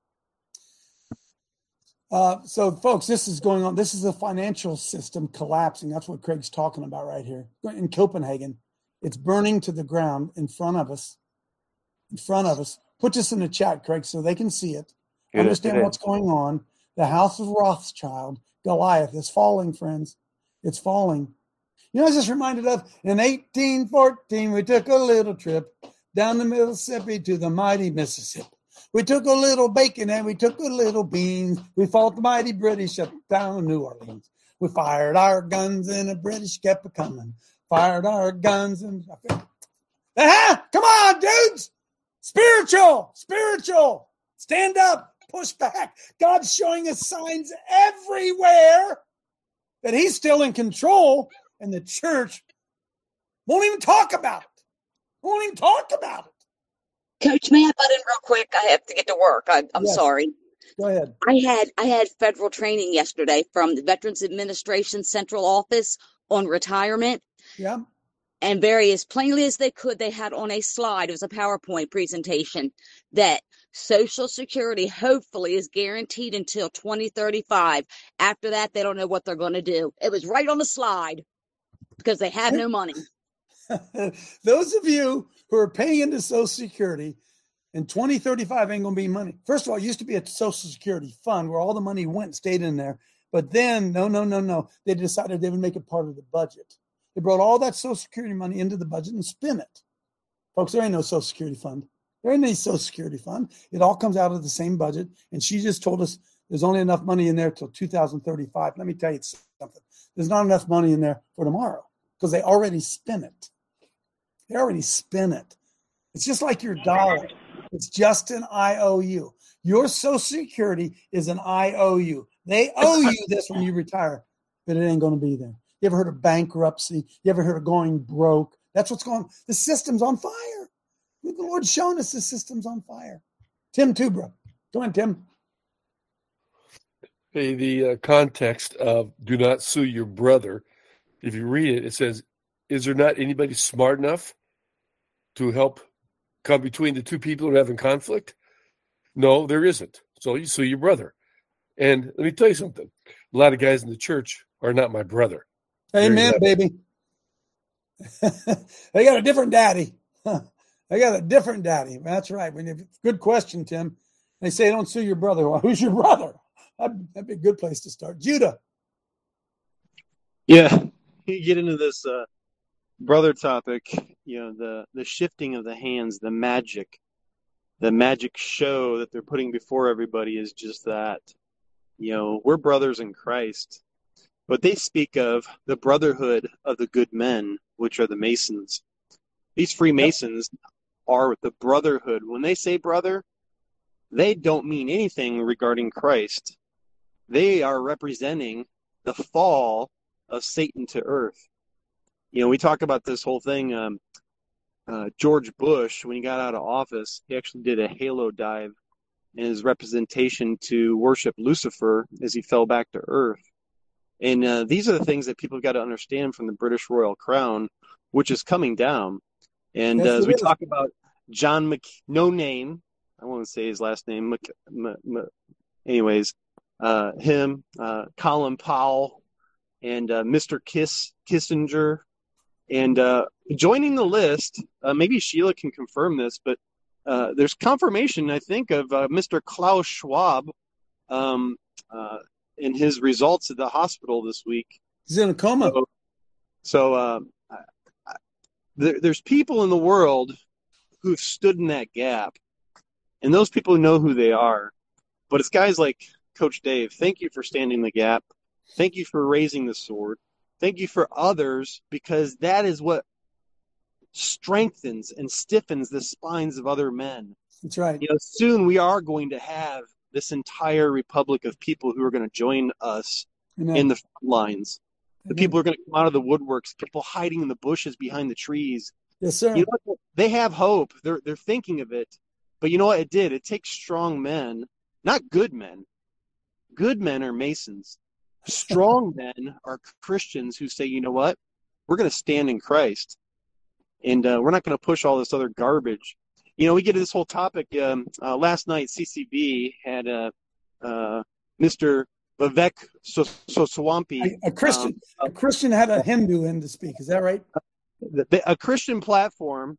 So, folks, this is going on. This is the financial system collapsing. That's what Craig's talking about right here. In Copenhagen, it's burning to the ground in front of us. Put this in the chat, Craig, so they can see it. Understand what's going on. The house of Rothschild, Goliath, is falling, friends. It's falling. You know, I was just reminded of, in 1814, we took a little trip down the Mississippi to the mighty Mississippi. We took a little bacon and we took a little beans. We fought the mighty British up down in New Orleans. We fired our guns and the British kept coming. Fired our guns and... Come on, dudes! Spiritual! Stand up, push back. God's showing us signs everywhere that he's still in control, and the church won't even talk about it. Coach, may I butt in real quick? I have to get to work. I'm sorry. Go ahead. I had federal training yesterday from the Veterans Administration Central Office on retirement. Yeah. And very as plainly as they could, they had on a slide, it was a PowerPoint presentation, that Social Security hopefully is guaranteed until 2035. After that, they don't know what they're going to do. It was right on the slide because they have no money. Those of you who are paying into Social Security in 2035 ain't going to be money. First of all, it used to be a Social Security fund where all the money went and stayed in there. But then, no. They decided they would make it part of the budget. They brought all that Social Security money into the budget and spent it. Folks, there ain't no Social Security fund. There ain't any Social Security fund. It all comes out of the same budget. And she just told us there's only enough money in there till 2035. Let me tell you something. There's not enough money in there for tomorrow because they already spent it. They already spent it. It's just like your dollar. It's just an IOU. Your Social Security is an IOU. They owe you this when you retire, but it ain't going to be there. You ever heard of bankruptcy? You ever heard of going broke? That's what's going on. The system's on fire. The Lord's shown us the system's on fire. Tim Tubra. Go on, Tim. Hey, the context of do not sue your brother, if you read it, it says, is there not anybody smart enough to help come between the two people who are having conflict? No, there isn't. So you sue your brother. And let me tell you something. A lot of guys in the church are not my brother. Amen, baby. They got a different daddy. They got a different daddy. That's right. Good question, Tim. They say don't sue your brother. Well, who's your brother? That'd be a good place to start. Judah. Yeah. You get into this brother topic, the shifting of the hands, the magic show that they're putting before everybody is just that. We're brothers in Christ, but they speak of the brotherhood of the good men, which are the Masons. These Freemasons are the brotherhood. When they say brother, they don't mean anything regarding Christ. They are representing the fall of Satan to earth. We talk about this whole thing. George Bush, when he got out of office, he actually did a halo dive in his representation to worship Lucifer as he fell back to earth. And these are the things that people got to understand from the British Royal Crown, which is coming down. And Yes, as it we is. talk about John no name, I won't say his last name. Him, Colin Powell, and Mr. Kissinger, and joining the list. Maybe Sheila can confirm this, but there's confirmation, I think, of Mr. Klaus Schwab in his results at the hospital this week. He's in a coma. So there's people in the world who've stood in that gap, and those people know who they are. But it's guys like Coach Dave. Thank you for standing the gap. Thank you for raising the sword. Thank you for others, because that is what strengthens and stiffens the spines of other men. That's right. Soon we are going to have this entire republic of people who are going to join us Amen. in the front lines. The people are going to come out of the woodworks, people hiding in the bushes behind the trees. Yes, sir. You know what? They have hope. They're thinking of it. But you know what it did? It takes strong men, not good men. Good men are Masons. Strong men are Christians who say, you know what? We're going to stand in Christ. And we're not going to push all this other garbage. We get to this whole topic. Last night, CCB had Mr. Vivek Soswampi. A Christian. A Christian had a Hindu in to speak. Is that right? A Christian platform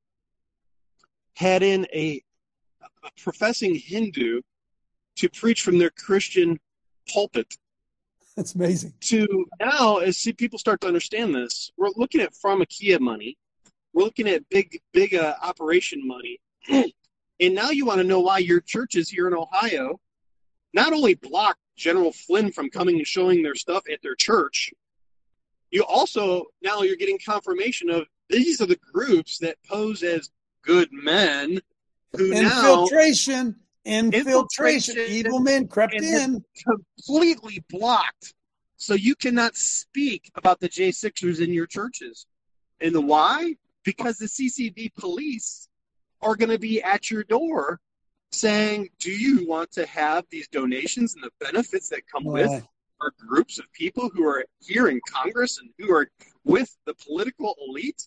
had in a professing Hindu to preach from their Christian pulpit. That's amazing. To now, as people start to understand this, we're looking at pharmakia money. We're looking at big operation money. And now you want to know why your churches here in Ohio not only blocked General Flynn from coming and showing their stuff at their church, you also, now you're getting confirmation of these are the groups that pose as good men who Infiltration. Infiltration. Evil men crept in. Completely blocked. So you cannot speak about the J6ers in your churches. And why? Because the CCV police are going to be at your door saying, do you want to have these donations and the benefits that come with our groups of people who are here in Congress and who are with the political elite?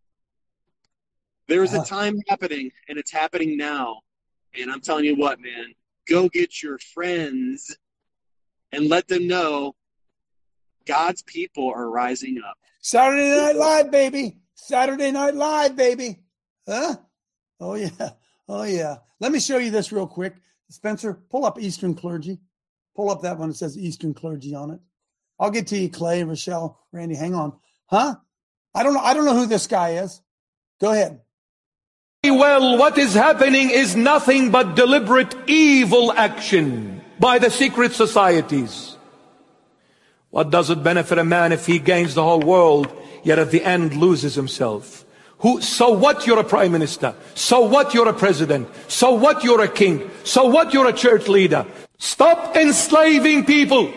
There is a time happening, and it's happening now. And I'm telling you what, man, go get your friends and let them know God's people are rising up. Saturday Night Live, baby. Saturday Night Live, baby. Huh? Oh, yeah. Oh, yeah. Let me show you this real quick. Spencer, pull up Eastern Clergy. Pull up that one that says Eastern Clergy on it. I'll get to you, Clay, Rochelle, Randy. Hang on. Huh? I don't know who this guy is. Go ahead. Well, what is happening is nothing but deliberate evil action by the secret societies. What does it benefit a man if he gains the whole world, yet at the end loses himself? So what you're a prime minister? So what you're a president? So what you're a king? So what you're a church leader? Stop enslaving people.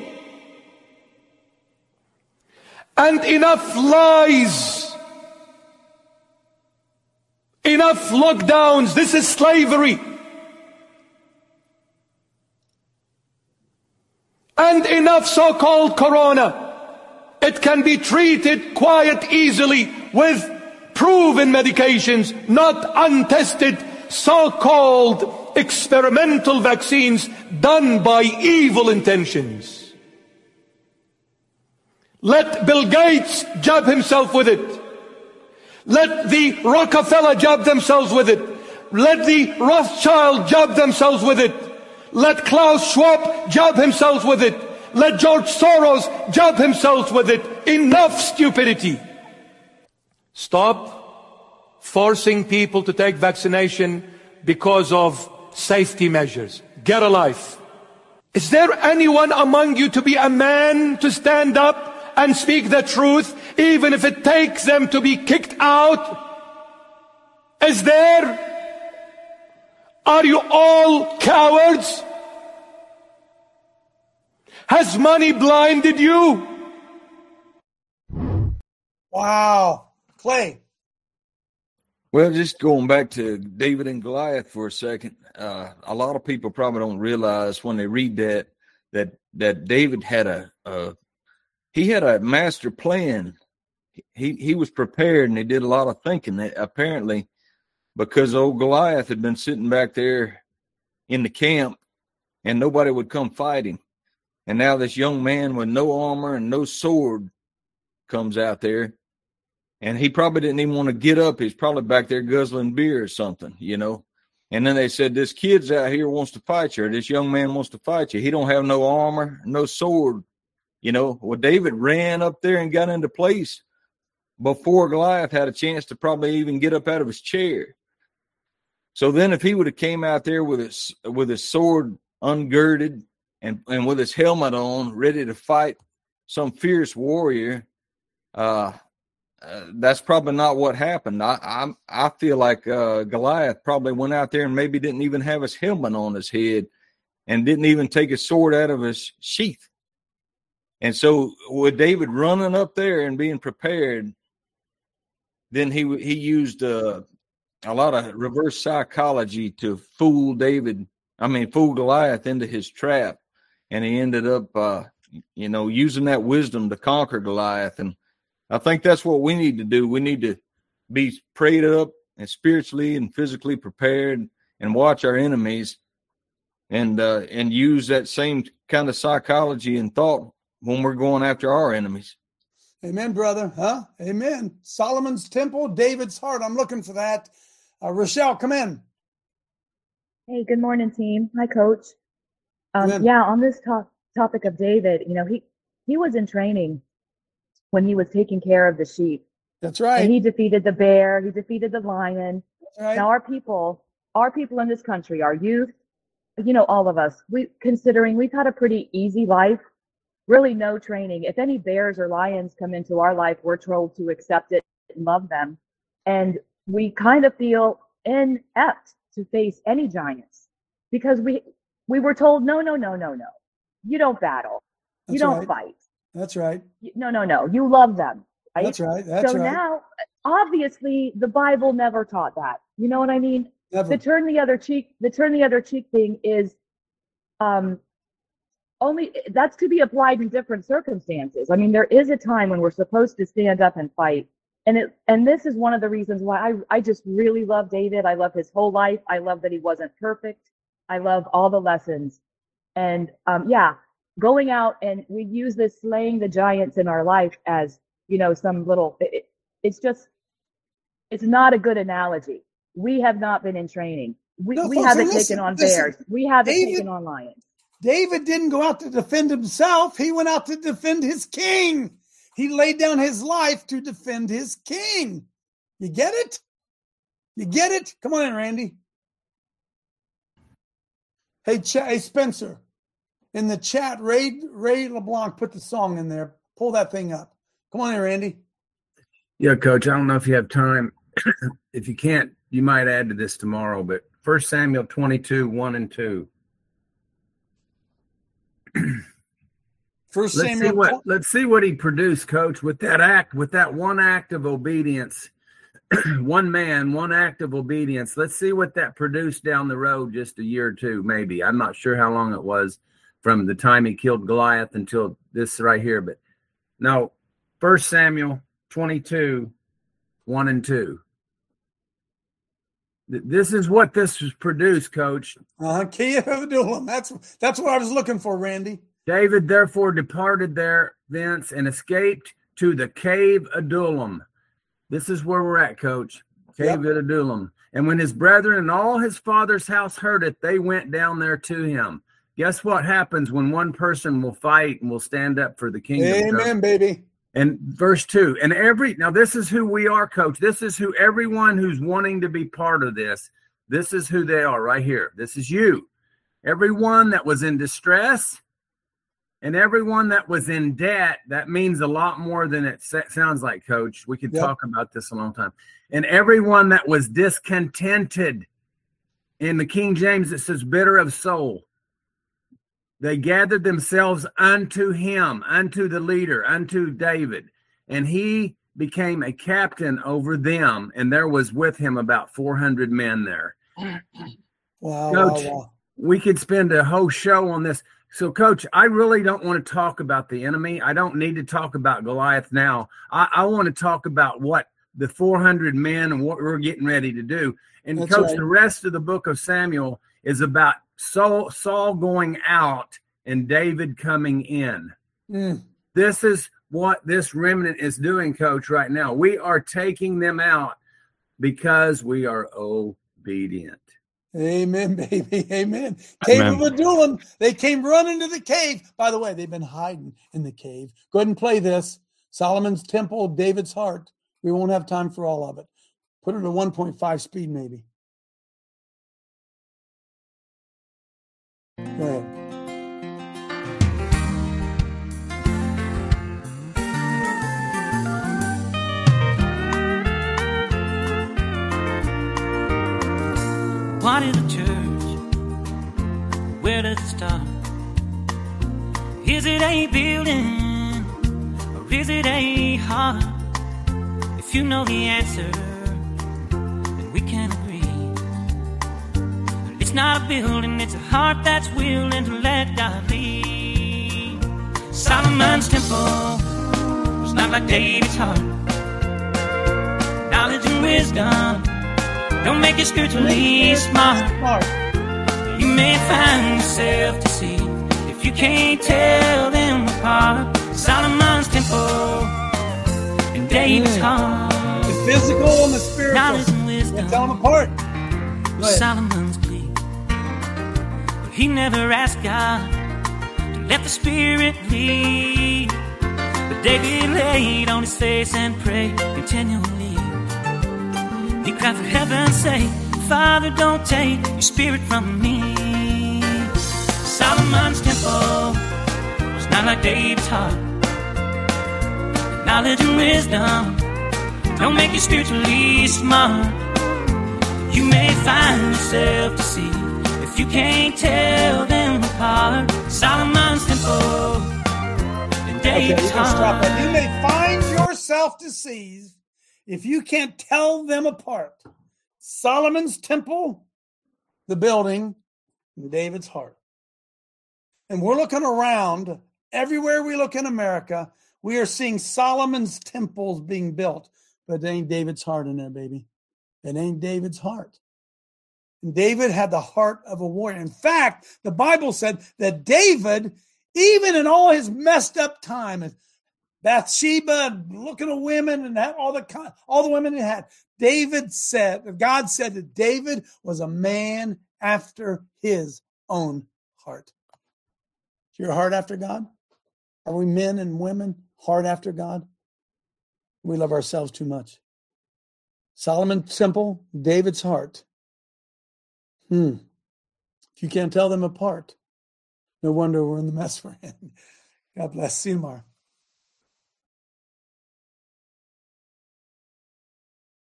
And enough lies. Enough lockdowns. This is slavery. And enough so-called corona. It can be treated quite easily with proven medications, not untested so-called experimental vaccines done by evil intentions. Let Bill Gates jab himself with it. Let the Rockefeller jab themselves with it. Let the Rothschild jab themselves with it. Let Klaus Schwab jab himself with it. Let George Soros jab himself with it. Enough stupidity. Stop forcing people to take vaccination because of safety measures. Get a life. Is there anyone among you to be a man to stand up and speak the truth, even if it takes them to be kicked out? Is there? Are you all cowards? Has money blinded you? Wow. Clay. Well, just going back to David and Goliath for a second, a lot of people probably don't realize when they read that David had a master plan. He was prepared, and he did a lot of thinking. Apparently, because old Goliath had been sitting back there in the camp, and nobody would come fight him. And now this young man with no armor and no sword comes out there, and he probably didn't even want to get up. He's probably back there guzzling beer or something, you know. And then they said, this kid's out here wants to fight you, or this young man wants to fight you. He don't have no armor, no sword. You know, well, David ran up there and got into place before Goliath had a chance to probably even get up out of his chair. So then if he would have came out there with his sword ungirded and with his helmet on, ready to fight some fierce warrior, that's probably not what happened. I feel like Goliath probably went out there and maybe didn't even have his helmet on his head and didn't even take his sword out of his sheath. And so with David running up there and being prepared, then he used a lot of reverse psychology to fool Goliath into his trap. And he ended up, using that wisdom to conquer Goliath. And I think that's what we need to do. We need to be prayed up and spiritually and physically prepared and watch our enemies and use that same kind of psychology and thought when we're going after our enemies. Amen, brother. Huh? Amen. Solomon's temple, David's heart. I'm looking for that. Rochelle, come in. Hey, good morning, team. Hi, Coach. On this topic of David, he was in training when he was taking care of the sheep. That's right. And he defeated the bear. He defeated the lion. That's right. Now our people in this country, our youth, all of us, considering we've had a pretty easy life, really no training. If any bears or lions come into our life, we're told to accept it and love them. And we kind of feel inept to face any giants because we were told, no. You don't battle. You don't fight. That's right. No. You love them. Right? That's right. So now, obviously, the Bible never taught that. You know what I mean? Never. The turn the other cheek thing is only that's to be applied in different circumstances. I mean, there is a time when we're supposed to stand up and fight. And this is one of the reasons why I just really love David. I love his whole life. I love that he wasn't perfect. I love all the lessons. And going out, and we use this slaying the giants in our life as, some little, it's not a good analogy. We have not been in training. We haven't taken on bears. We haven't taken on lions. David didn't go out to defend himself. He went out to defend his king. He laid down his life to defend his king. You get it? You get it? Come on in, Randy. Hey, Spencer, in the chat, Ray LeBlanc put the song in there. Pull that thing up. Come on in, Randy. Yeah, Coach, I don't know if you have time. If you can't, you might add to this tomorrow, but 1 Samuel 22, 1 and 2. First Samuel. Let's see what he produced, Coach, with that one act of obedience. One man, one act of obedience. Let's see what that produced down the road, just a year or two, maybe. I'm not sure how long it was from the time he killed Goliath until this right here. But no, 1 Samuel 22, 1 and 2. This is what this was produced, Coach. Key of Adullam. That's what I was looking for, Randy. David therefore departed thence and escaped to the cave Adullam. This is where we're at, Coach. Cave at Adullam. And when his brethren and all his father's house heard it, they went down there to him. Guess what happens when one person will fight and will stand up for the kingdom? Amen, baby. And verse 2. And now this is who we are, Coach. This is who everyone who's wanting to be part of this is who they are right here. This is you. Everyone that was in distress and everyone that was in debt. That means a lot more than it sounds like, Coach. We could talk about this a long time. And everyone that was discontented. In the King James, it says bitter of soul. They gathered themselves unto him, unto the leader, unto David. And he became a captain over them. And there was with him about 400 men there. Wow, Coach, wow. We could spend a whole show on this. So, Coach, I really don't want to talk about the enemy. I don't need to talk about Goliath now. I want to talk about what the 400 men and what we're getting ready to do. And, That's Coach, right. the rest of the book of Samuel is about Saul going out and David coming in. This is what this remnant is doing, Coach, right now. We are taking them out because we are obedient. Amen, baby. Amen. Cave of Adullam. They came running to the cave. By the way, they've been hiding in the cave. Go ahead and play this. Solomon's Temple, David's Heart. We won't have time for all of it. Put it at 1.5 speed, maybe. Go ahead. What is a church? Where does it start? Is it a building or is it a heart? If you know the answer, then we can agree. It's not a building, it's a heart that's willing to let God lead. Solomon's temple was not like David's heart. Knowledge and wisdom don't make you spiritually smart. You may find yourself deceived if you can't tell them apart. Solomon's temple and David's heart. The physical and the spiritual. Knowledge and wisdom. Tell them apart. Solomon's plea, but he never asked God to let the Spirit lead. But David laid on his face and prayed continually. He cried for heaven's sake, Father, don't take your spirit from me. Solomon's temple was not like David's heart. Knowledge and wisdom don't make you spiritually smart. You may find yourself deceived if you can't tell them apart. Solomon's temple and David's heart. Stop that. You may find yourself deceived if you can't tell them apart. Solomon's temple, the building, and David's heart. And we're looking around, everywhere we look in America, we are seeing Solomon's temples being built. But it ain't David's heart in there, baby. It ain't David's heart. And David had the heart of a warrior. In fact, the Bible said that David, even in all his messed up time, Bathsheba, looking at women and all the women he had, God said that David was a man after his own heart. Is your heart after God? Are we men and women heart after God? We love ourselves too much. Solomon's simple, David's heart. If you can't tell them apart, no wonder we're in the mess we're in. God bless. See you tomorrow.